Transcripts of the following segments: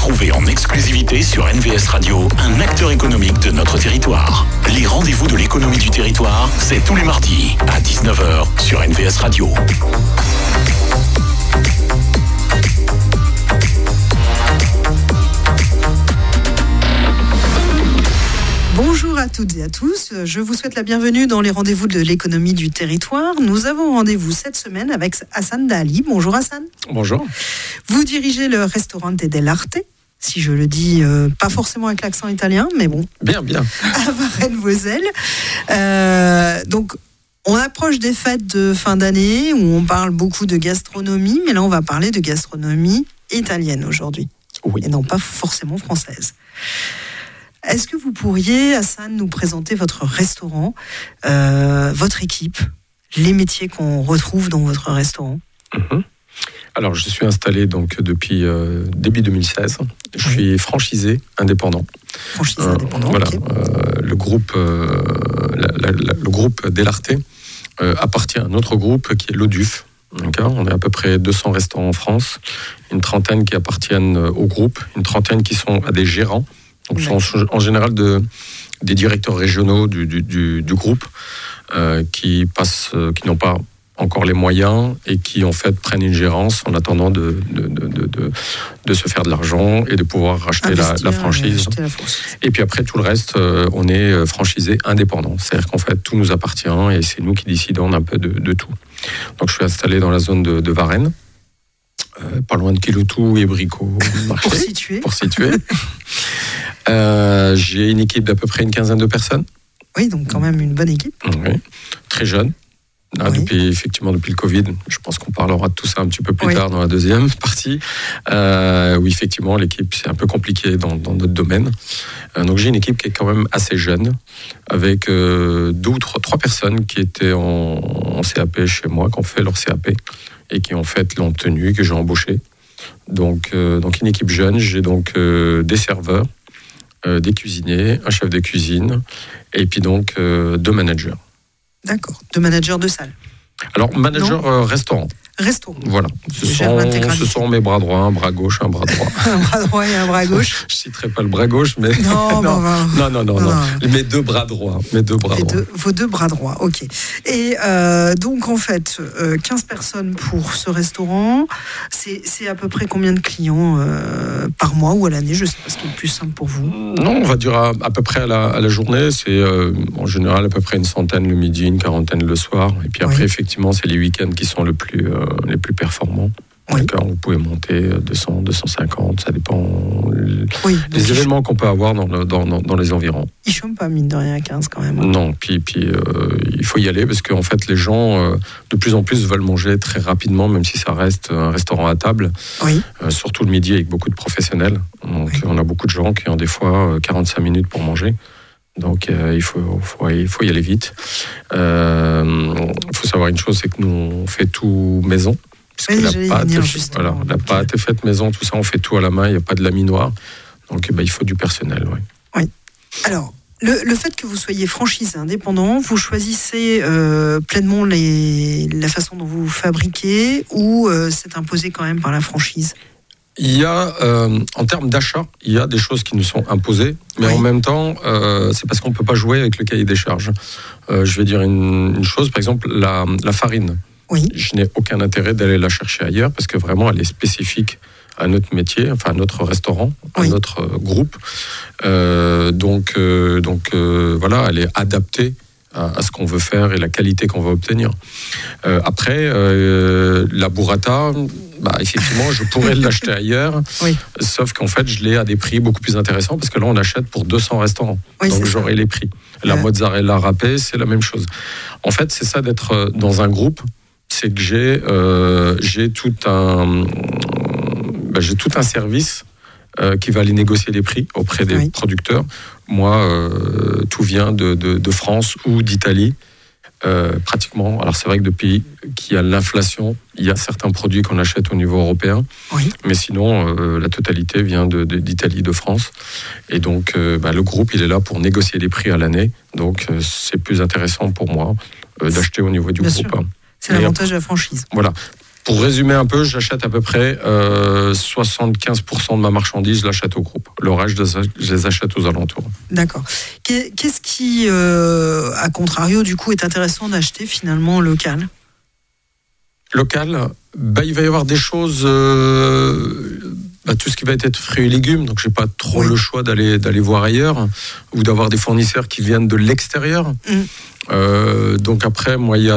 Retrouvez en exclusivité sur NVS Radio un acteur économique de notre territoire. Les rendez-vous de l'économie du territoire, c'est tous les mardis à 19h sur NVS Radio. Bonjour à toutes et à tous, je vous souhaite la bienvenue dans les rendez-vous de l'économie du territoire. Nous avons rendez-vous cette semaine avec Hassan Dahali. Bonjour Hassan. Bonjour. Vous dirigez le Ristorante dell'Arte, si je le dis pas forcément avec l'accent italien, mais bon. Bien. À Varennes-Vauzelles. Donc, on approche des fêtes de fin d'année où on parle beaucoup de gastronomie, mais là on va parler de gastronomie italienne aujourd'hui. Oui. Et non pas forcément française. Est-ce que vous pourriez, Hassan, nous présenter votre restaurant, votre équipe, les métiers qu'on retrouve dans votre restaurant ? Alors, je suis installé donc depuis début 2016. Je suis franchisé indépendant. Franchisé indépendant, voilà. Ok. Le groupe dell'Arte appartient à un autre groupe qui est l'Oduf. On est à peu près 200 restaurants en France, une trentaine qui appartiennent au groupe, une trentaine qui sont à des gérants. Donc, ce sont en général des directeurs régionaux du groupe qui n'ont pas encore les moyens et qui en fait prennent une gérance en attendant de se faire de l'argent et de pouvoir racheter la franchise. Et puis après tout le reste, on est franchisé indépendant. C'est-à-dire qu'en fait tout nous appartient et c'est nous qui décidons un peu de tout. Donc je suis installé dans la zone de Varennes. Pas loin de Kiloutou et Bricot. Pour situer. J'ai une équipe d'à peu près une quinzaine de personnes. Oui, donc quand même une bonne équipe. Oui, très jeune. Depuis le Covid, je pense qu'on parlera de tout ça un petit peu plus tard dans la deuxième partie. Oui, effectivement, l'équipe, c'est un peu compliqué dans notre domaine. Donc j'ai une équipe qui est quand même assez jeune, avec 2 ou 3 personnes qui étaient en CAP chez moi, qui ont fait leur CAP et qui en fait l'ont tenu, que j'ai embauché. Donc une équipe jeune, j'ai donc des serveurs, des cuisiniers, un chef de cuisine, et puis donc 2 managers. D'accord, 2 managers de salle. Alors, manager restaurant. Restaurant. Voilà. Ce sont mes bras droits, un bras gauche, un bras droit. Un bras droit et un bras gauche. Je ne citerai pas le bras gauche, mais... Non. Mes 2 bras droits. Vos 2 bras droits, ok. Et donc, en fait, 15 personnes pour ce restaurant. C'est à peu près combien de clients par mois ou à l'année ? Je ne sais pas ce qui est le plus simple pour vous. Non, on va dire à peu près à la journée. C'est en général à peu près une centaine le midi, une quarantaine le soir. Et puis après, effectivement, c'est les week-ends qui sont les plus performants. D'accord, vous pouvez monter 200, 250, ça dépend des événements qu'on peut avoir dans les environs. Ils chôment pas, mine de rien, à 15 quand même. Non, puis il faut y aller parce qu'en fait les gens de plus en plus veulent manger très rapidement, même si ça reste un restaurant à table. Surtout le midi avec beaucoup de professionnels. Donc on a beaucoup de gens qui ont des fois 45 minutes pour manger. Donc il faut y aller vite. Il faut savoir une chose, c'est que nous on fait tout maison. Parce que la pâte est faite maison, tout ça, on fait tout à la main, il n'y a pas de laminoir. Donc il faut du personnel. Oui. Alors, le fait que vous soyez franchisé indépendant, vous choisissez pleinement la façon dont vous fabriquez ou c'est imposé quand même par la franchise ? Il y a, en termes d'achat, il y a des choses qui nous sont imposées, mais en même temps, c'est parce qu'on ne peut pas jouer avec le cahier des charges. Je vais dire une chose, par exemple, la farine. Je n'ai aucun intérêt d'aller la chercher ailleurs parce que vraiment, elle est spécifique à notre métier, enfin à notre restaurant, à notre groupe. Donc, voilà, elle est adaptée à ce qu'on veut faire et la qualité qu'on va obtenir. Après, la burrata, effectivement, je pourrais l'acheter ailleurs, sauf qu'en fait, je l'ai à des prix beaucoup plus intéressants parce que là, on achète pour 200 restaurants. Donc, j'aurai les prix. La mozzarella râpée, c'est la même chose. En fait, c'est ça d'être dans un groupe, c'est que j'ai tout un service qui va aller négocier les prix auprès des producteurs. Moi, tout vient de France ou d'Italie, pratiquement. Alors c'est vrai que depuis qu'il y a l'inflation, il y a certains produits qu'on achète au niveau européen, mais sinon la totalité vient d'Italie, de France. Et donc le groupe, il est là pour négocier les prix à l'année. Donc c'est plus intéressant pour moi d'acheter au niveau du groupe. C'est l'avantage de la franchise. Voilà. Pour résumer un peu, j'achète à peu près 75% de ma marchandise, je l'achète au groupe. Le reste, je les achète aux alentours. D'accord. Qu'est-ce qui, à contrario, du coup, est intéressant d'acheter finalement local ? Local, il va y avoir des choses, tout ce qui va être fruits et légumes, donc j'ai pas trop le choix d'aller voir ailleurs ou d'avoir des fournisseurs qui viennent de l'extérieur. Donc après, moi, il y a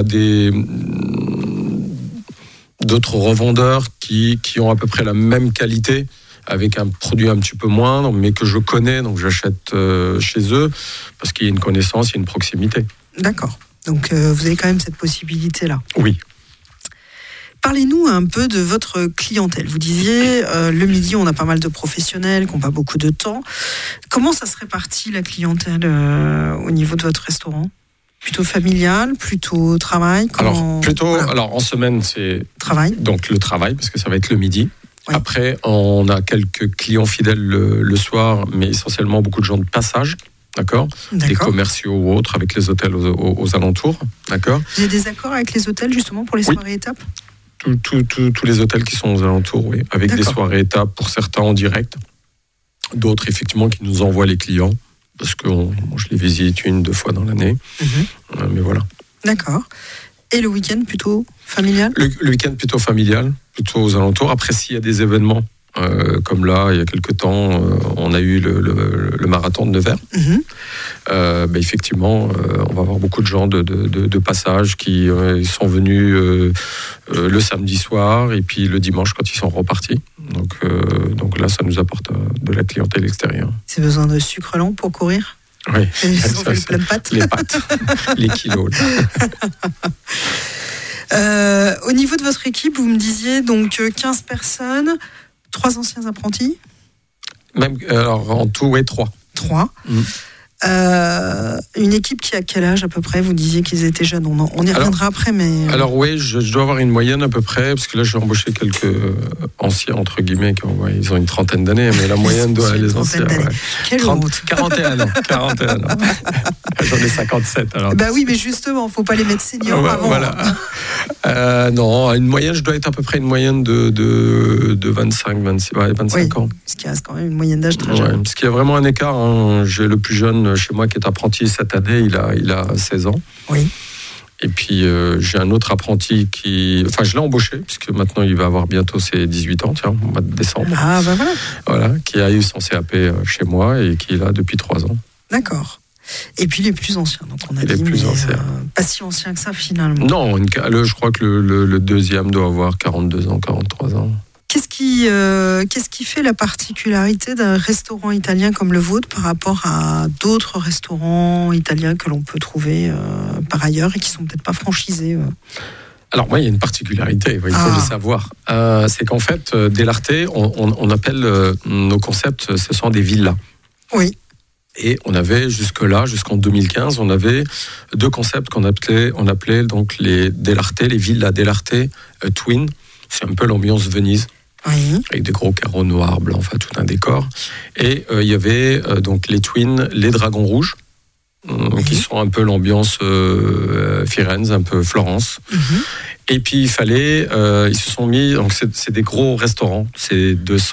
d'autres revendeurs qui ont à peu près la même qualité avec un produit un petit peu moindre, mais que je connais, donc j'achète chez eux parce qu'il y a une connaissance, il y a une proximité. D'accord. Donc vous avez quand même cette possibilité-là. Oui. Parlez-nous un peu de votre clientèle. Vous disiez, le midi, on a pas mal de professionnels qui n'ont pas beaucoup de temps. Comment ça se répartit, la clientèle, au niveau de votre restaurant ? Plutôt familial, plutôt travail ? Alors en semaine, c'est travail. Donc le travail, parce que ça va être le midi. Oui. Après, on a quelques clients fidèles le soir, mais essentiellement beaucoup de gens de passage. D'accord. Des commerciaux ou autres, avec les hôtels aux alentours. D'accord. Vous avez des accords avec les hôtels, justement, pour les soirées étapes ? Tous les hôtels qui sont aux alentours, oui, avec des soirées étapes, pour certains en direct, d'autres effectivement qui nous envoient les clients, parce que je les visite 1-2 fois dans l'année, mais voilà. D'accord. Et le week-end plutôt familial ? Le week-end plutôt familial, plutôt aux alentours. Après, s'il y a des événements, comme là, il y a quelques temps, on a eu le marathon de Nevers. Effectivement, on va avoir beaucoup de gens de passage qui sont venus le samedi soir et puis le dimanche quand ils sont repartis. Donc là, ça nous apporte de la clientèle extérieure. C'est besoin de sucre lent pour courir ? Oui. Ils ont fait plein de pâtes. Les pâtes, les kilos. Au niveau de votre équipe, vous me disiez donc 15 personnes, 3 anciens apprentis ? Même, alors en tout, oui, 3. 3. Une équipe qui a quel âge à peu près ? Vous disiez qu'ils étaient jeunes, on y reviendra après, mais... Alors oui, je dois avoir une moyenne à peu près, parce que là j'ai embauché quelques anciens, entre guillemets, ils ont une trentaine d'années, mais la moyenne doit aller les anciens. Ouais. Quelle honte. 41 ans. J'en ai 57 alors. Bah oui, mais justement, faut pas les mettre seniors avant. Voilà. Non, une moyenne, je dois être à peu près une moyenne de 25 ans. Ce qui reste quand même une moyenne d'âge très jeune. Parce qu'il y a vraiment un écart, j'ai le plus jeune chez moi qui est apprenti cette année, il a 16 ans. Oui. Et puis j'ai un autre apprenti je l'ai embauché, puisque maintenant il va avoir bientôt ses 18 ans, au mois de décembre. Ah ben voilà. Voilà, qui a eu son CAP chez moi et qui est là depuis 3 ans. D'accord. Et puis les plus anciens, donc on a dit, mais pas si anciens que ça finalement. Non, je crois que le deuxième doit avoir 42 ans, 43 ans. Qu'est-ce qui fait la particularité d'un restaurant italien comme le vôtre par rapport à d'autres restaurants italiens que l'on peut trouver par ailleurs et qui sont peut-être pas franchisés Alors moi, il y a une particularité, il faut le savoir. C'est qu'en fait, Dell'Arte, on appelle nos concepts, ce sont des villas. Oui. Et on avait jusqu'en 2015, on avait 2 concepts qu'on appelait donc les Dell'Arte, les villas Dell'Arte Twin. C'est un peu l'ambiance Venise. Oui. Avec des gros carreaux noirs, blancs, enfin tout un décor. Et il y avait donc les Twins, les Dragons Rouges, qui sont un peu l'ambiance Firenze, un peu Florence. Et puis ils se sont mis, donc c'est des gros restaurants, c'est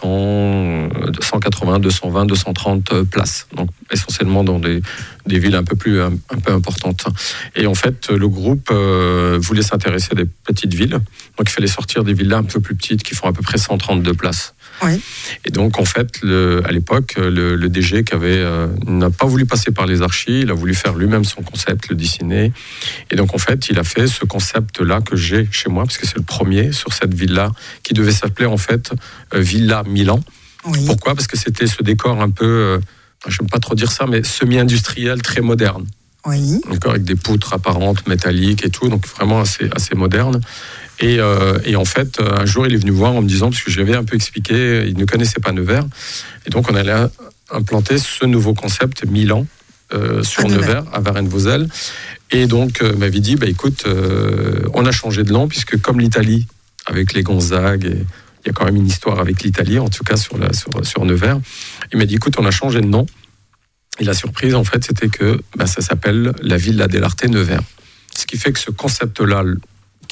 280, 220, 230 places, donc essentiellement dans des villes un peu importantes. Et en fait, le groupe voulait s'intéresser à des petites villes, donc il fallait sortir des villas un peu plus petites qui font à peu près 132 places. Oui. Et donc, en fait, à l'époque, le DG n'a pas voulu passer par les archis, il a voulu faire lui-même son concept, le dessiner. Et donc, en fait, il a fait ce concept-là que j'ai chez moi, parce que c'est le premier sur cette villa, qui devait s'appeler, en fait, Villa Milan. Oui. Pourquoi ? Parce que c'était ce décor un peu, je n'aime pas trop dire ça, mais semi-industriel, très moderne. Oui. D'accord, avec des poutres apparentes, métalliques et tout, donc vraiment assez moderne. Et en fait, un jour, il est venu voir en me disant, parce que je lui avais un peu expliqué, il ne connaissait pas Nevers, et donc on allait implanter ce nouveau concept Milan sur Nevers, à Varennes-Vauzelles. Et donc, m'avait dit, écoute, on a changé de nom, puisque comme l'Italie, avec les Gonzague, il y a quand même une histoire avec l'Italie, en tout cas sur Nevers, il m'a dit, écoute, on a changé de nom. Et la surprise, en fait, c'était que ça s'appelle la Villa Dell'Arte Nevers. Ce qui fait que ce concept-là,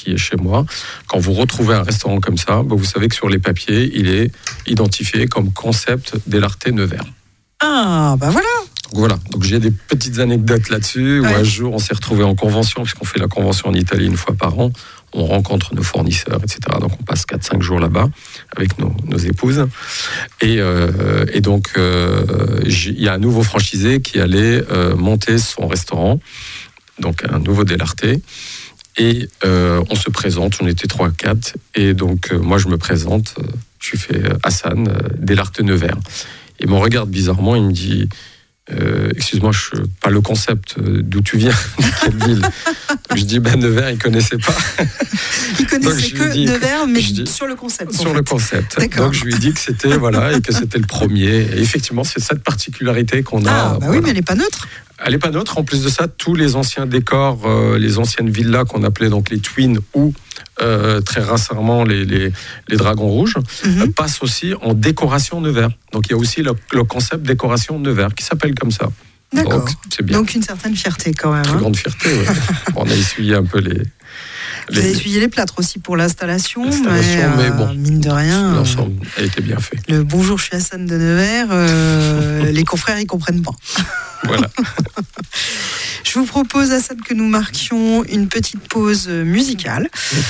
qui est chez moi. Quand vous retrouvez un restaurant comme ça, vous savez que sur les papiers, il est identifié comme concept dell'Arte Nevers. Ah, voilà. Voilà, donc j'ai des petites anecdotes là-dessus, où un jour on s'est retrouvé en convention, puisqu'on fait la convention en Italie une fois par an, on rencontre nos fournisseurs, etc. Donc on passe 4-5 jours là-bas avec nos épouses. Et donc il y a un nouveau franchisé qui allait monter son restaurant, donc un nouveau dell'Arte. Et on se présente, on était 3-4, et donc moi je me présente, je fais Hassan, dell'Arte Nevers. Il me regarde bizarrement, il me dit... excuse-moi, pas le concept, d'où tu viens, de quelle ville. Je dis, Nevers, il ne connaissait pas. Il connaissait que Nevers, mais sur le concept. Sur le concept. D'accord. Donc je lui ai dit que c'était, et que c'était le premier. Et effectivement, c'est cette particularité qu'on a. Oui, mais elle n'est pas neutre. Elle n'est pas neutre. En plus de ça, tous les anciens décors, les anciennes villas qu'on appelait donc les Twins ou très récemment les Dragons Rouges, passent aussi en décoration Nevers. Donc il y a aussi le concept décoration Nevers qui s'appelle comme ça. D'accord. Donc, c'est bien. Donc une certaine fierté quand même. Très grande fierté, oui. On a essuyé un peu les... Vous avez essuyé les plâtres aussi pour l'installation, mais bon, mine de rien. L'ensemble a été bien fait. Le bonjour, je suis Hassan de Nevers, les confrères, ils comprennent pas. Voilà. Je vous propose, Hassan, que nous marquions une petite pause musicale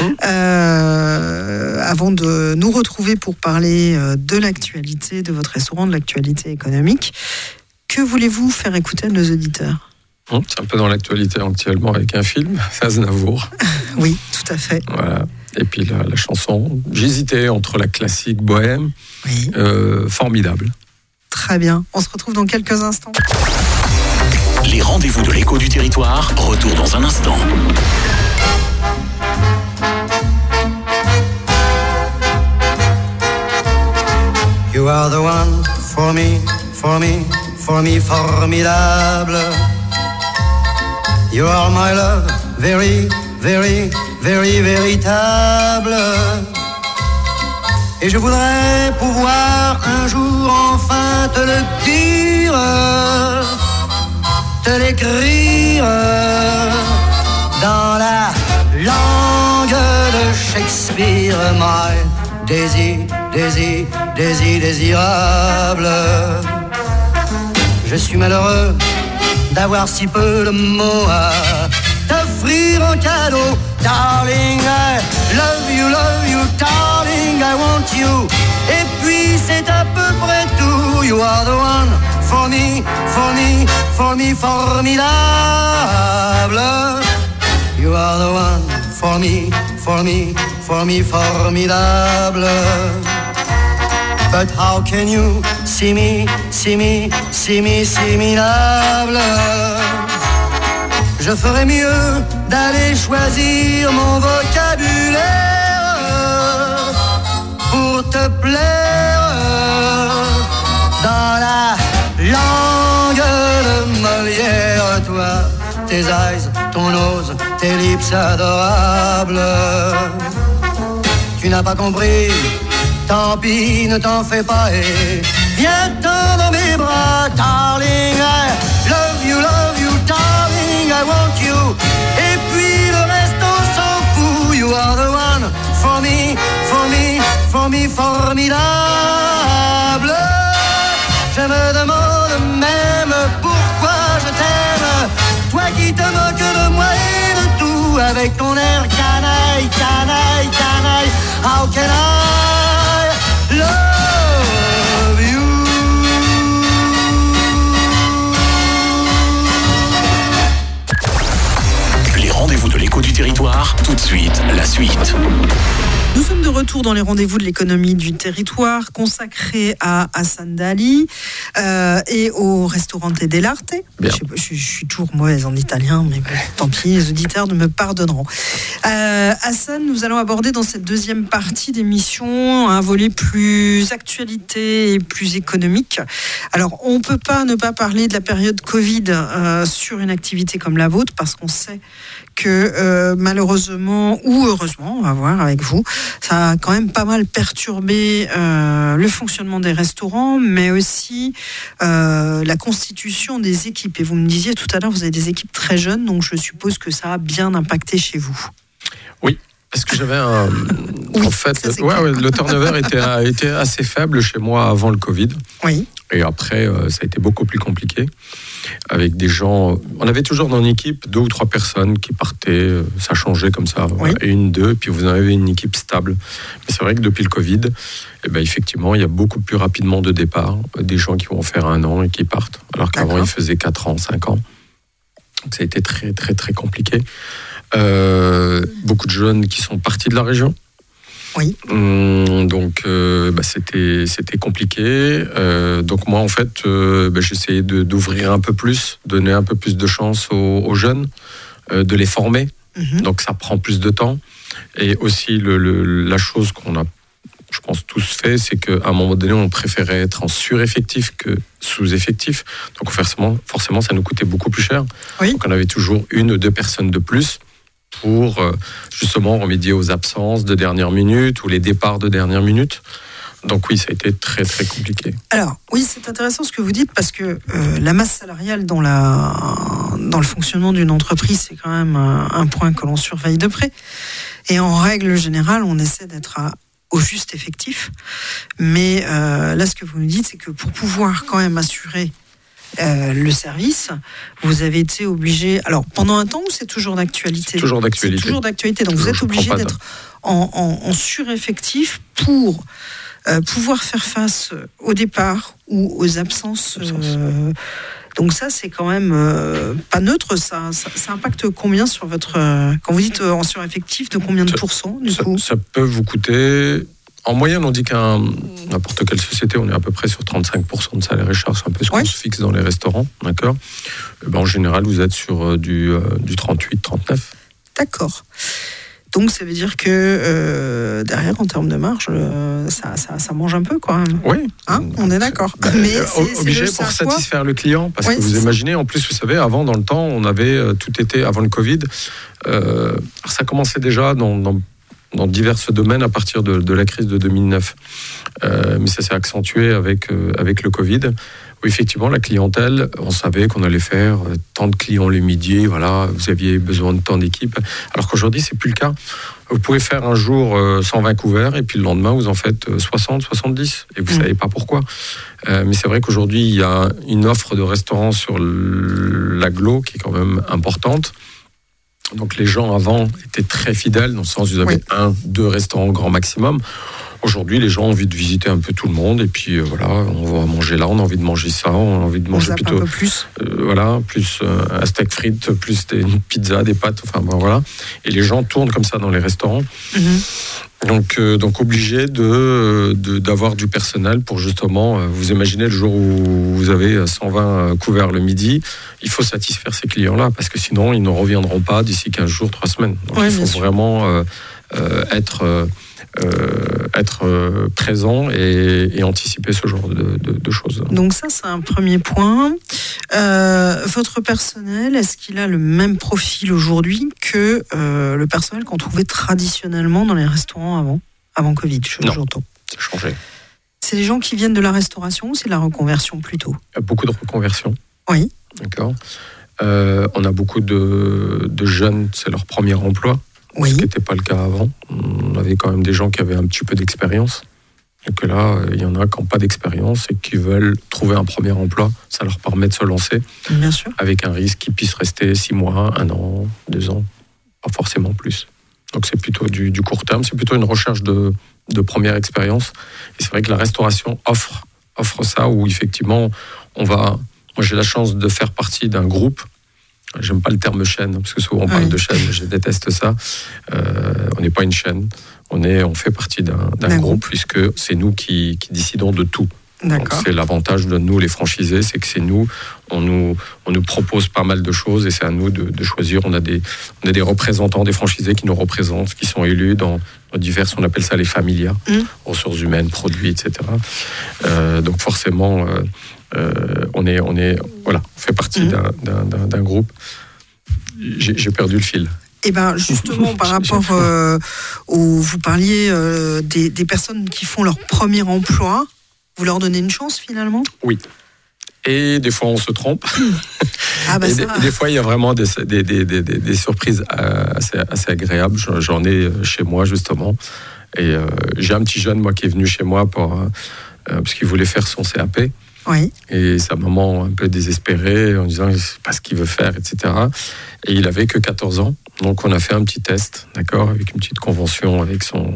avant de nous retrouver pour parler de l'actualité de votre restaurant, de l'actualité économique. Que voulez-vous faire écouter à nos auditeurs ? C'est un peu dans l'actualité actuellement avec un film, Aznavour. Oui, tout à fait. Voilà. Et puis la chanson, j'hésitais entre la classique bohème, formidable. Très bien, on se retrouve dans quelques instants. Les rendez-vous de l'écho du territoire, retour dans un instant. You are the one for me, for me, for me, formidable. You are my love, very, very, very, véritable. Et je voudrais pouvoir un jour enfin te le dire, te l'écrire dans la langue de Shakespeare. My Daisy, Daisy, Daisy, désirable. Je suis malheureux d'avoir si peu de mots à t'offrir en cadeau. Darling, I love you, darling, I want you. Et puis c'est à peu près tout. You are the one for me, for me, for me, formidable. You are the one for me, for me, for me, formidable. But how can you see me, see me, see me, similable? Je ferais mieux d'aller choisir mon vocabulaire pour te plaire dans la langue de Molière. Toi, tes eyes, ton nose, tes lips adorables. Tu n'as pas compris, tant pis, ne t'en fais pas et viens-t'en dans mes bras. Darling, I love you, darling, I want you. Et puis le reste on s'en fout. You are the one for me, for me, for me, formidable. Je me demande même pourquoi je t'aime, toi qui te moques de moi et de tout, avec ton air canaille, canaille, canaille. How can I love you? Les rendez-vous de l'écho du territoire, tout de suite, la suite. Nous sommes de retour dans les rendez-vous de l'économie du territoire consacrés à Hassan Dali et au Ristorante dell'Arte. Je suis toujours mauvaise en italien, mais bon, tant pis, les auditeurs me pardonneront. Hassan, nous allons aborder dans cette deuxième partie d'émission un volet plus actualité et plus économique. Alors, on ne peut pas ne pas parler de la période Covid sur une activité comme la vôtre, parce qu'on sait que malheureusement ou heureusement, on va voir avec vous, ça a quand même pas mal perturbé le fonctionnement des restaurants, mais aussi la constitution des équipes. Et vous me disiez tout à l'heure, vous avez des équipes très jeunes, donc je suppose que ça a bien impacté chez vous. Oui, Parce que j'avais en fait, le turnover était assez faible chez moi avant le Covid. Oui. Et après, ça a été beaucoup plus compliqué. Avec des gens... On avait toujours dans l'équipe 2 ou 3 personnes qui partaient. Ça changeait comme ça. Oui. 1, 2, puis vous en avez une équipe stable. Mais c'est vrai que depuis le Covid, effectivement, il y a beaucoup plus rapidement de départs. Des gens qui vont faire 1 an et qui partent. Alors qu'avant, ils faisaient 4 ans, 5 ans. Donc ça a été très, très, très compliqué. Beaucoup de jeunes qui sont partis de la région. Oui. Donc c'était compliqué. Donc moi en fait j'essayais d'ouvrir un peu plus, donner un peu plus de chance aux jeunes, de les former. Donc ça prend plus de temps. Et aussi la chose qu'on a, je pense, tous fait, c'est qu'à un moment donné on préférait être en sureffectif que sous-effectif. Donc forcément ça nous coûtait beaucoup plus cher. Oui. Donc on avait toujours 1 ou 2 personnes de plus pour justement remédier aux absences de dernière minute ou les départs de dernière minute. Donc oui, ça a été très très compliqué. Alors oui, c'est intéressant ce que vous dites parce que la masse salariale dans le fonctionnement d'une entreprise, c'est quand même un point que l'on surveille de près. Et en règle générale, on essaie d'être au juste effectif. Mais là, ce que vous nous dites, c'est que pour pouvoir quand même assurer le service, vous avez été obligé... Alors, pendant un temps, ou c'est toujours d'actualité ? C'est toujours d'actualité. C'est toujours d'actualité. Donc, vous êtes obligé d'être en sureffectif pour pouvoir faire face au départ ou aux absences. Donc ça, c'est quand même pas neutre. Ça impacte combien sur votre... quand vous dites en sureffectif, de combien de pourcents, du coup ? Ça peut vous coûter... En moyenne, on dit n'importe quelle société, on est à peu près sur 35% de salaire et charge. C'est un peu ce qu'on se fixe dans les restaurants, d'accord ? En général, vous êtes sur du 38, 39. D'accord. Donc, ça veut dire que derrière, en termes de marge, ça mange un peu, quand même. Oui. On est d'accord. Mais obligé pour satisfaire le client. Parce que vous imaginez, en plus, vous savez, avant, dans le temps, on avait tout été, avant le Covid, ça commençait déjà dans divers domaines à partir de la crise de 2009. Mais ça s'est accentué avec le Covid, où effectivement la clientèle, on savait qu'on allait faire tant de clients le midi, voilà, vous aviez besoin de tant d'équipes, alors qu'aujourd'hui c'est plus le cas. Vous pouvez faire un jour 120 couverts et puis le lendemain vous en faites 60, 70 et vous savez pas pourquoi. Mais c'est vrai qu'aujourd'hui il y a une offre de restaurants sur l'agglo qui est quand même importante. Donc les gens avant étaient très fidèles, dans le sens où vous avez 1, 2 restaurants grand maximum. Aujourd'hui, les gens ont envie de visiter un peu tout le monde et puis voilà, on va manger là, on a envie de manger ça, on a envie de manger plutôt un peu plus. Plus un steak frites, plus une pizza, des pâtes, enfin voilà. Et les gens tournent comme ça dans les restaurants. Donc obligé d'avoir du personnel pour justement, vous imaginez le jour où vous avez 120 couverts le midi, il faut satisfaire ces clients-là parce que sinon ils ne reviendront pas d'ici 15 jours, 3 semaines. Donc il faut vraiment être présent et anticiper ce genre de choses. Donc ça, c'est un premier point. Votre personnel, est-ce qu'il a le même profil aujourd'hui que le personnel qu'on trouvait traditionnellement dans les restaurants avant Covid, j'entends. Ça a changé. C'est des gens qui viennent de la restauration ou c'est de la reconversion plutôt ? Il y a beaucoup de reconversion. Oui. D'accord. On a beaucoup de jeunes, c'est leur premier emploi. Oui. Ce qui n'était pas le cas avant. On avait quand même des gens qui avaient un petit peu d'expérience. Et que là, il y en a qui n'ont pas d'expérience et qui veulent trouver un premier emploi. Ça leur permet de se lancer. Bien sûr. Avec un risque qu'ils puissent rester 6 mois, 1 an, 2 ans. Pas forcément plus. Donc c'est plutôt du court terme. C'est plutôt une recherche de première expérience. Et c'est vrai que la restauration offre ça où effectivement, moi j'ai la chance de faire partie d'un groupe. J'aime pas le terme chaîne, parce que souvent on parle de chaîne, je déteste ça. On n'est pas une chaîne, on fait partie d'un groupe, puisque c'est nous qui décidons de tout. Donc c'est l'avantage de nous, les franchisés, c'est que c'est nous, on nous propose pas mal de choses, et c'est à nous de choisir. On a des représentants des franchisés qui nous représentent, qui sont élus dans divers, on appelle ça les familias, ressources humaines, produits, etc. Donc forcément... on fait partie d'un groupe. J'ai perdu le fil. Et ben justement par rapport vous parliez des personnes qui font leur premier emploi, vous leur donnez une chance finalement ? Oui. Et des fois, on se trompe. Des fois, il y a vraiment des surprises assez agréables. J'en ai chez moi, justement. Et j'ai un petit jeune, moi, qui est venu chez moi parce qu'il voulait faire son CAP. Oui. Et sa maman, un peu désespérée, en disant, je ne sais pas ce qu'il veut faire, etc. Et il avait que 14 ans. Donc, on a fait un petit test, d'accord, avec une petite convention avec son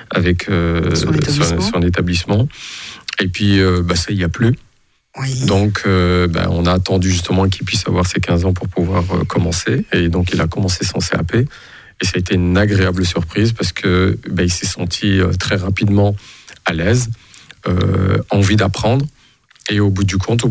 établissement. Et puis, ça y a plu. Oui. Donc, on a attendu justement qu'il puisse avoir ses 15 ans pour pouvoir commencer. Et donc, il a commencé son CAP. Et ça a été une agréable surprise parce que il s'est senti très rapidement à l'aise, envie d'apprendre. Et au bout du compte,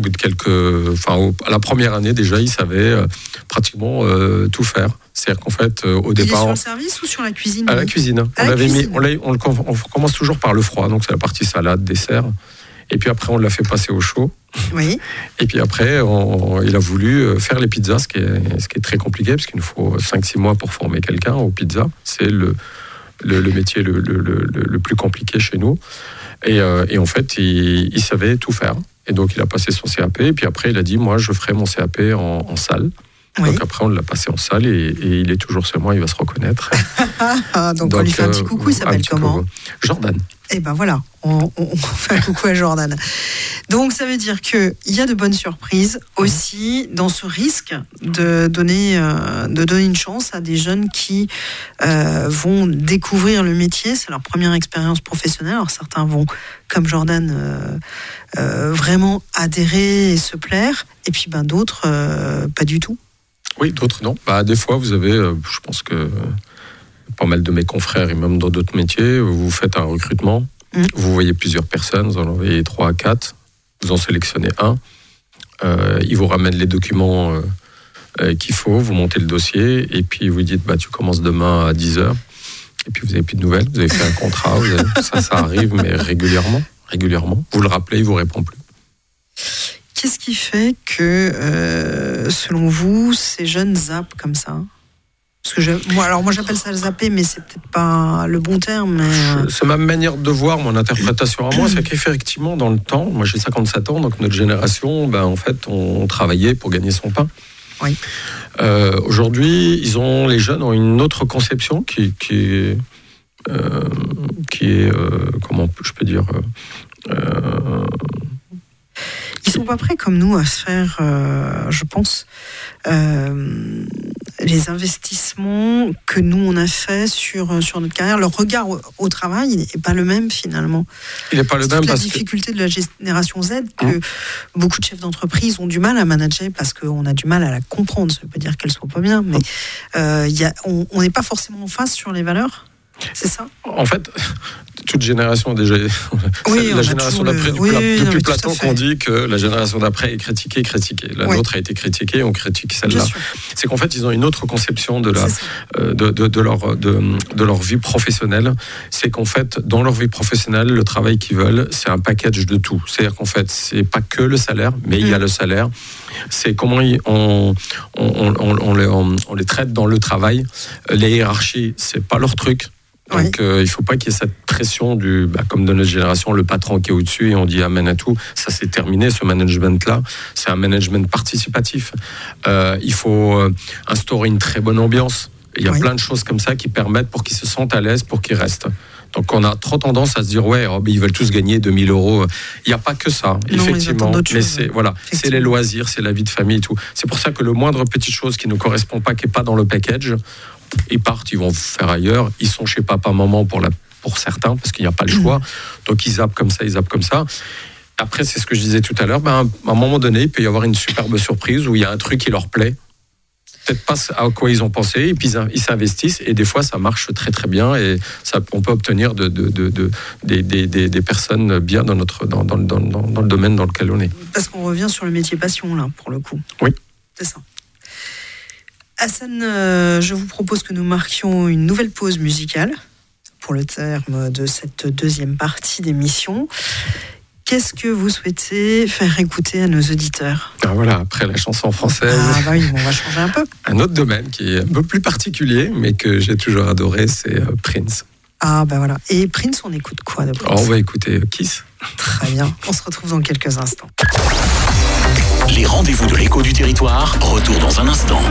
à la première année déjà, il savait pratiquement tout faire. C'est-à-dire qu'en fait, au départ... Il est sur le service ou sur la cuisine? À la cuisine. On commence toujours par le froid, donc c'est la partie salade, dessert. Et puis après, on l'a fait passer au chaud. Oui. Et puis après, il a voulu faire les pizzas, ce qui est très compliqué, parce qu'il nous faut 5-6 mois pour former quelqu'un aux pizzas. C'est le métier le plus compliqué chez nous. Et en fait, il savait tout faire. Et donc, il a passé son CAP. Et puis après, il a dit, moi, je ferai mon CAP en salle. Oui. Donc après, on l'a passé en salle et il est toujours chez moi, il va se reconnaître. donc, on lui fait un petit coucou, il s'appelle comment? Jordan. Et ben voilà, on fait un coucou à Jordan. Donc ça veut dire qu'il y a de bonnes surprises aussi dans ce risque de donner une chance à des jeunes qui vont découvrir le métier. C'est leur première expérience professionnelle. Alors certains vont, comme Jordan, vraiment adhérer et se plaire. Et puis d'autres, pas du tout. Oui, d'autres non. Des fois, vous avez, je pense que pas mal de mes confrères et même dans d'autres métiers, vous faites un recrutement, vous voyez plusieurs personnes, vous en envoyez 3 à 4, vous en sélectionnez un, ils vous ramènent les documents qu'il faut, vous montez le dossier et puis vous dites tu commences demain à 10h et puis vous n'avez plus de nouvelles, vous avez fait un contrat, ça arrive mais régulièrement, vous le rappelez, il ne vous répond plus. Qu'est-ce qui fait que, selon vous, ces jeunes zappent comme ça? Parce que moi j'appelle ça le zapper, mais c'est peut-être pas le bon terme. Mais... C'est ma manière de voir, mon interprétation à moi, c'est qu'effectivement, dans le temps, moi j'ai 57 ans, donc notre génération, en fait, on travaillait pour gagner son pain. Oui. Aujourd'hui, les jeunes ont une autre conception qui est comment je peux dire... Ils sont pas prêts comme nous à se faire, je pense, les investissements que nous on a fait sur notre carrière. Leur regard au travail n'est pas le même finalement. Il n'est pas le même parce que la difficulté de la génération Z que beaucoup de chefs d'entreprise ont du mal à manager parce qu'on a du mal à la comprendre. Ça ne veut pas dire qu'elle soit pas bien, mais on n'est pas forcément en phase sur les valeurs. C'est ça? En fait, toute génération déjà. La génération d'après, depuis Platon, qu'on dit que la génération d'après est critiquée. La nôtre a été critiquée, on critique celle-là. C'est qu'en fait, ils ont une autre conception de leur vie professionnelle. C'est qu'en fait, dans leur vie professionnelle, le travail qu'ils veulent, c'est un package de tout. C'est-à-dire qu'en fait, c'est pas que le salaire, mais il y a le salaire. C'est comment on les traite dans le travail. Les hiérarchies, c'est pas leur truc. Donc, il ne faut pas qu'il y ait cette pression comme dans notre génération, le patron qui est au-dessus et on dit amen à tout. Ça, c'est terminé, ce management-là. C'est un management participatif. Il faut instaurer une très bonne ambiance. Il y a plein de choses comme ça qui permettent pour qu'ils se sentent à l'aise, pour qu'ils restent. Donc, on a trop tendance à se dire, ils veulent tous gagner 2 000 €. Il n'y a pas que ça, effectivement. Mais c'est les loisirs, c'est la vie de famille et tout. C'est pour ça que le moindre petite chose qui ne correspond pas, qui n'est pas dans le package, ils partent, ils vont faire ailleurs. Ils sont chez papa-maman pour certains, parce qu'il n'y a pas le choix. Donc, ils zappent comme ça. Après, c'est ce que je disais tout à l'heure. À un moment donné, il peut y avoir une superbe surprise où il y a un truc qui leur plaît. Peut-être pas à quoi ils ont pensé, et puis ils s'investissent, et des fois ça marche très très bien, et on peut obtenir des personnes bien dans le domaine dans lequel on est. Parce qu'on revient sur le métier passion, là, pour le coup. Oui. C'est ça. Hassan, je vous propose que nous marquions une nouvelle pause musicale pour le terme de cette deuxième partie d'émission. Qu'est-ce que vous souhaitez faire écouter à nos auditeurs? Après la chanson française. On va changer un peu. Un autre domaine qui est un peu plus particulier, mais que j'ai toujours adoré, c'est Prince. Et Prince, on écoute quoi de Prince? On va écouter Kiss. Très bien. On se retrouve dans quelques instants. Les rendez-vous de l'écho du territoire, retour dans un instant.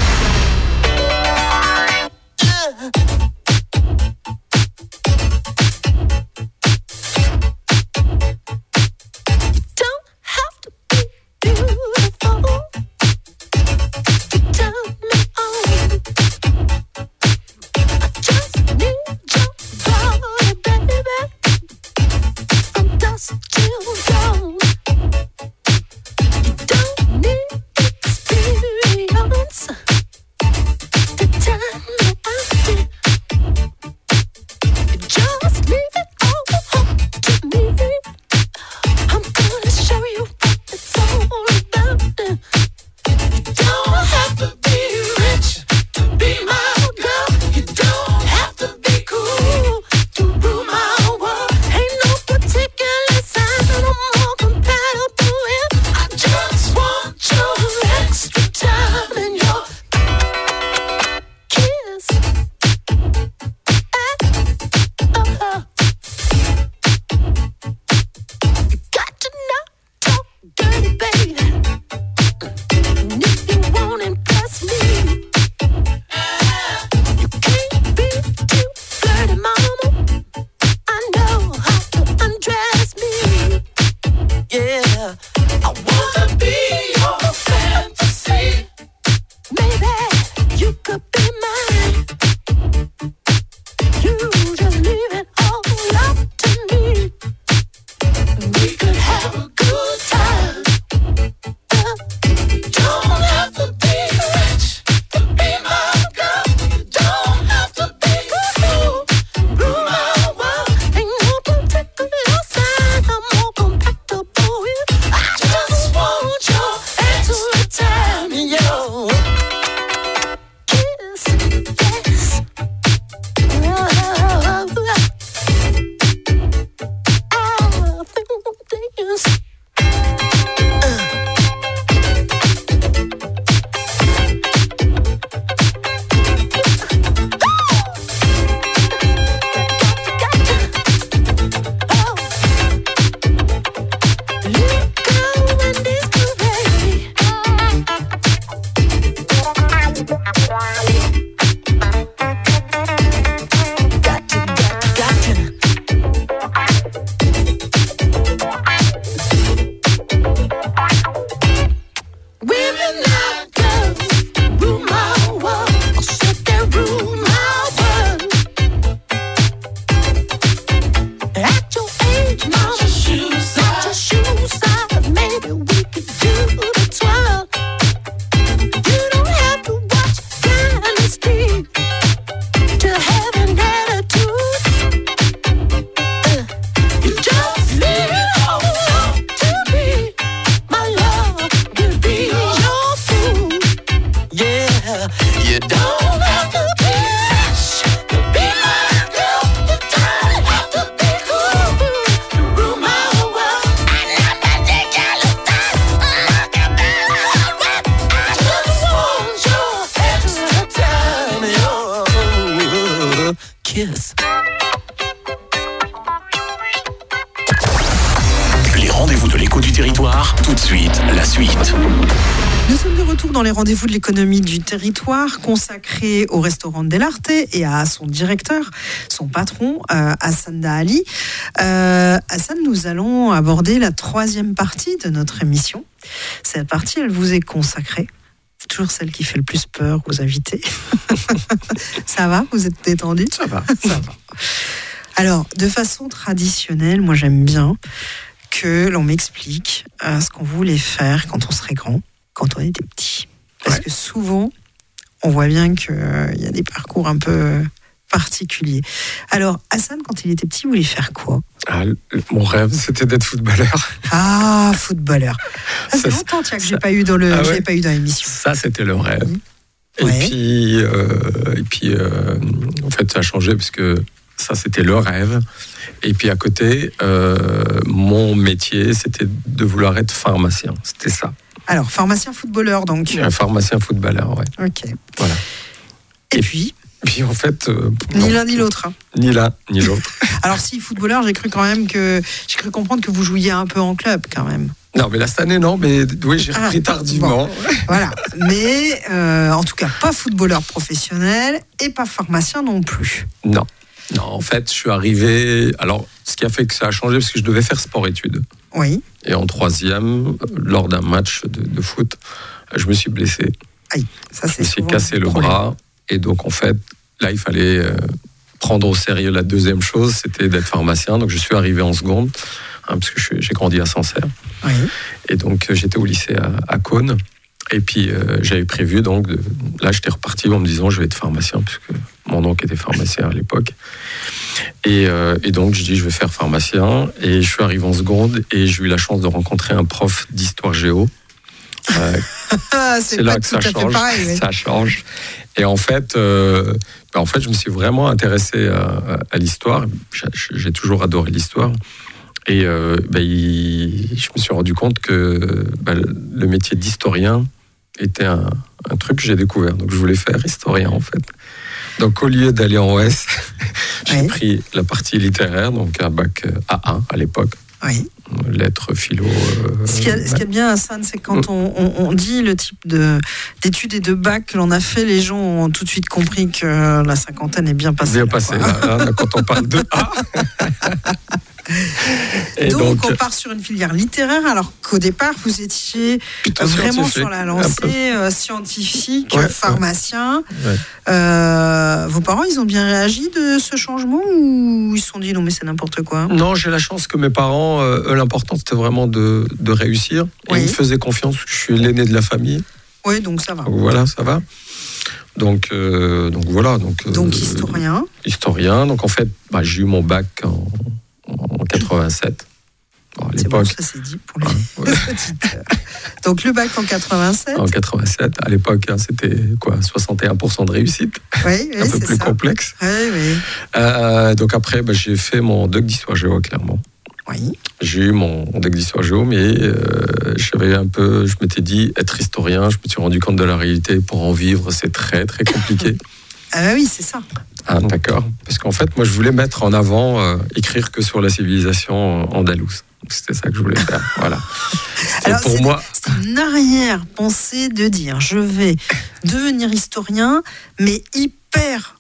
Kiss. Les rendez-vous de l'écho du territoire, tout de suite, la suite. Nous sommes de retour dans les rendez-vous de l'économie du territoire consacrés au restaurant Del Arte et à son directeur, son patron, Hassan Dahali. Hassan, nous allons aborder la troisième partie de notre émission. Cette partie, elle vous est consacrée. C'est toujours celle qui fait le plus peur aux invités. Ça va? Vous êtes détendu? Ça va. Alors, de façon traditionnelle, moi j'aime bien que l'on m'explique ce qu'on voulait faire quand on serait grand, quand on était petit. Parce que souvent, on voit bien qu'il y a des parcours un peu particuliers. Alors, Hassan, quand il était petit, il voulait faire quoi? Mon rêve, c'était d'être footballeur. Ah, footballeur. Ça fait longtemps que je n'ai pas eu dans l'émission. Ça, c'était le rêve. Ouais. Et puis, en fait, ça a changé parce que ça, c'était le rêve. Et puis, à côté, mon métier, c'était de vouloir être pharmacien. C'était ça. Alors, pharmacien footballeur, donc. Un pharmacien footballeur, ouais. Ok. Voilà. Et puis en fait... ni l'un ni l'autre. Hein. Ni l'un, ni l'autre. Alors, si footballeur, j'ai cru comprendre que vous jouiez un peu en club, quand même. Non, mais là, cette année, non, mais oui, j'ai repris tardivement. Bon, voilà. Mais en tout cas, pas footballeur professionnel et pas pharmacien non plus. Non, en fait, je suis arrivé... Alors, ce qui a fait que ça a changé, parce que je devais faire sport-études. Oui. Et en 3e, lors d'un match de foot, je me suis blessé. Aïe, ça c'est je me suis cassé le bras. Et donc, en fait, là, il fallait prendre au sérieux la deuxième chose, c'était d'être pharmacien. Donc, je suis arrivé en seconde, parce que j'ai grandi à Sancerre. Oui. Et donc, j'étais au lycée à Cône. Et puis, j'avais prévu, donc, là, j'étais reparti en me disant, je vais être pharmacien, puisque mon oncle était pharmacien à l'époque. Et donc, je dis, je vais faire pharmacien. Et je suis arrivé en seconde, et j'ai eu la chance de rencontrer un prof d'histoire géo. C'est là que ça change. Pareil, oui. Ça change. Et en fait, je me suis vraiment intéressé à l'histoire. J'ai toujours adoré l'histoire. Et je me suis rendu compte que le métier d'historien était un truc que j'ai découvert. Donc, je voulais faire historien, en fait. Donc, au lieu d'aller en OS, j'ai pris la partie littéraire, donc un bac A1 à l'époque. Oui. Lettres, philo. Ce qui est bien, Hassan, c'est quand on dit le type d'études et de bac que l'on a fait, les gens ont tout de suite compris que la cinquantaine est bien passée. Bien passée, là, quand on parle de A. Donc, on part sur une filière littéraire, alors qu'au départ, vous étiez vraiment sur la lancée scientifique, pharmacien. Ouais. Vos parents, ils ont bien réagi de ce changement ou ils se sont dit non, mais c'est n'importe quoi? Non, j'ai la chance que mes parents, eux, l'important, c'était vraiment de réussir. Et ils me faisaient confiance, je suis l'aîné de la famille. Oui, donc ça va. Voilà, ça va. Donc voilà. Donc historien. Historien. Donc en fait, j'ai eu mon bac en 87. Bon, à l'époque, c'est bon, ça c'est dit pour les auditeurs. Donc le bac en 87. En 87, à l'époque, c'était quoi, 61% de réussite. Oui, un peu plus complexe. Oui. Donc après, j'ai fait mon doc d'histoire géo, clairement. Oui. J'ai eu mon doc d'histoire géo, mais je m'étais dit, être historien, je me suis rendu compte de la réalité. Pour en vivre, c'est très, très compliqué. Ah oui, c'est ça. Ah, d'accord. Parce qu'en fait, moi, je voulais mettre en avant, écrire que sur la civilisation andalouse. C'était ça que je voulais faire. Voilà. Alors, c'est une arrière-pensée de dire, je vais devenir historien, mais hyper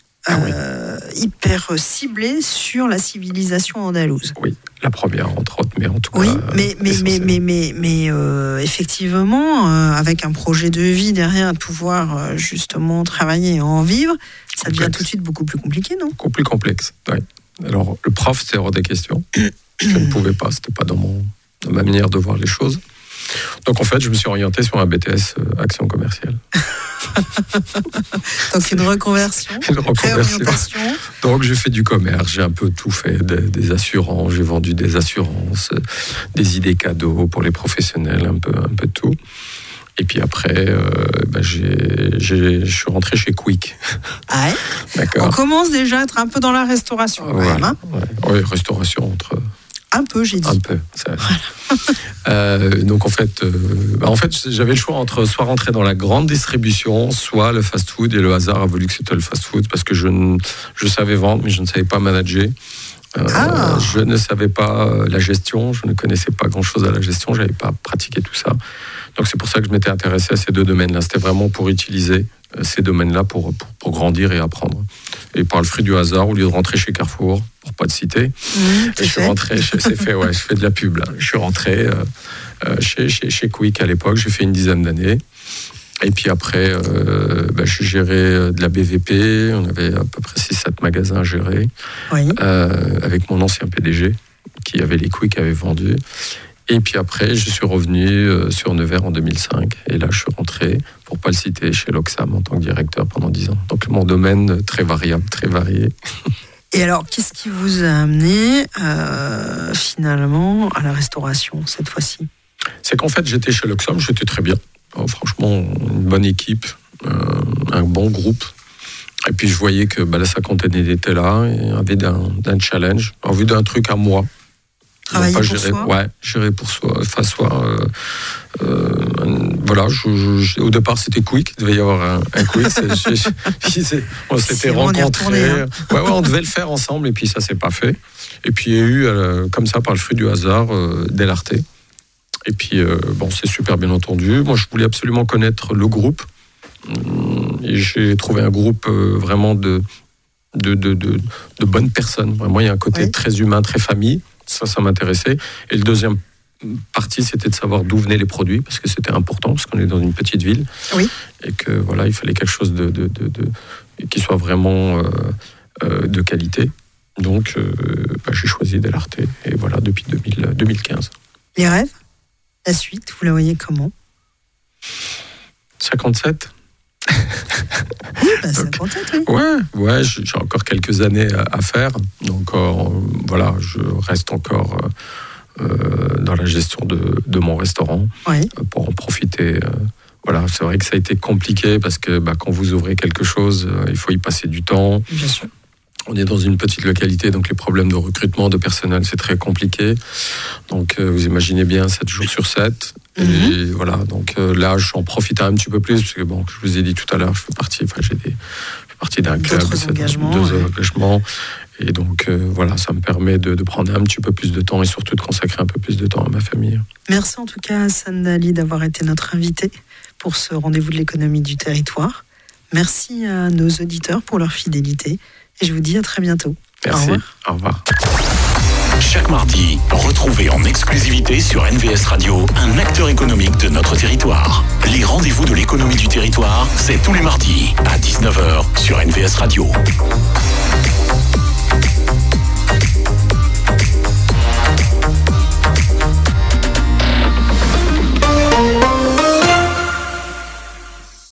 ciblé sur la civilisation andalouse. Oui, la première, entre autres, mais en tout cas... Oui, mais effectivement, avec un projet de vie derrière, pouvoir justement travailler et en vivre, ça devient tout de suite beaucoup plus compliqué, non? Beaucoup plus complexe, oui. Alors, le prof, c'était hors des questions. Je ne pouvais pas, c'était pas dans ma manière de voir les choses. Donc, en fait, je me suis orienté sur un BTS action commerciale. Donc, une reconversion. Réorientation. Donc, j'ai fait du commerce, j'ai un peu tout fait, des assurances, j'ai vendu des assurances, des idées cadeaux pour les professionnels, un peu de tout. Et puis après, je suis rentré chez Quick. Ah ouais. D'accord. On commence déjà à être un peu dans la restauration. Voilà. Même, hein. Oui, restauration entre... Un peu, j'ai dit. Un peu. Voilà. Donc en fait, j'avais le choix entre soit rentrer dans la grande distribution, soit le fast-food. Et le hasard a voulu que c'était le fast-food parce que je savais vendre, mais je ne savais pas manager. Je ne savais pas la gestion, je ne connaissais pas grand-chose à la gestion, je n'avais pas pratiqué tout ça. Donc c'est pour ça que je m'étais intéressé à ces deux domaines-là. C'était vraiment pour utiliser ces domaines-là pour grandir et apprendre. Et par le fruit du hasard, au lieu de rentrer chez Carrefour, pour pas te citer, je suis rentré, je fais de la pub là. Je suis rentré chez Quick à l'époque, j'ai fait une dizaine d'années. Et puis après, je gérais de la BVP, on avait à peu près 6-7 magasins à gérer, avec mon ancien PDG, qui avait les Quick, qui avait vendu. Et puis après, je suis revenu sur Nevers en 2005. Et là, je suis rentré, pour ne pas le citer, chez l'Oxam en tant que directeur pendant 10 ans. Donc mon domaine, très variable, très varié. Et alors, qu'est-ce qui vous a amené finalement à la restauration cette fois-ci? C'est qu'en fait, j'étais chez l'Oxam, j'étais très bien. Franchement, une bonne équipe, un bon groupe. Et puis je voyais que la cinquantaine était là, et envie d'un challenge, envie d'un truc à moi. Travailler pour soi. Ouais, gérer pour soi. Enfin, voilà, au départ c'était Quick, il devait y avoir un Quick. On s'était rencontrés. On devait le faire ensemble et puis ça s'est pas fait. Et puis il y a eu, comme ça, par le fruit du hasard, Delarté. Et puis, c'est super bien entendu. Moi, je voulais absolument connaître le groupe. Et j'ai trouvé un groupe vraiment de bonnes personnes. Vraiment, il y a un côté très humain, très famille. Ça m'intéressait. Et le deuxième partie, c'était de savoir d'où venaient les produits, parce que c'était important, parce qu'on est dans une petite ville. Oui. Et que voilà, il fallait quelque chose qui soit vraiment de qualité. Donc, j'ai choisi Delarte. Et voilà, depuis 2015. Les rêves? La suite, vous la voyez comment? 57. Oui, 57, oui. Ouais, j'ai encore quelques années à faire. Donc, voilà, je reste encore dans la gestion de mon restaurant pour en profiter. Voilà, c'est vrai que ça a été compliqué parce que quand vous ouvrez quelque chose, il faut y passer du temps. Bien sûr. On est dans une petite localité, donc les problèmes de recrutement, de personnel, c'est très compliqué. Donc, vous imaginez bien, 7 jours sur 7. Et voilà, donc là, j'en profite un petit peu plus, parce que je vous ai dit tout à l'heure, je fais partie d'un club, d'autres engagements. Et donc, voilà, ça me permet de prendre un petit peu plus de temps et surtout de consacrer un peu plus de temps à ma famille. Merci en tout cas, Hassan Dali, d'avoir été notre invité pour ce rendez-vous de l'économie du territoire. Merci à nos auditeurs pour leur fidélité. Et je vous dis à très bientôt. Merci. Au revoir. Chaque mardi, retrouvez en exclusivité sur NVS Radio un acteur économique de notre territoire. Les rendez-vous de l'économie du territoire, c'est tous les mardis à 19h sur NVS Radio.